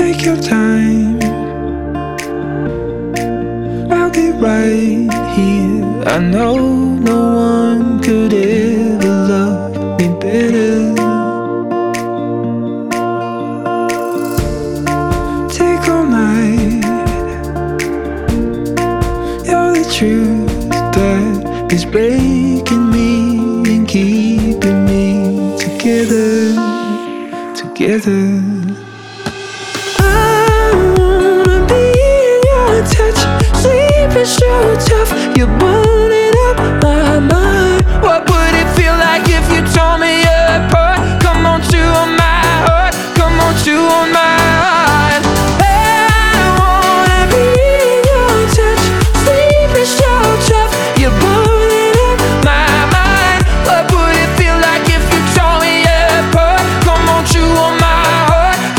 Take your time, I'll be right here. I know no one could ever love me better. Take all night, you're the truth that is breaking me and keeping me together, together. Touch, sleep is so tough. You're burning up my mind. What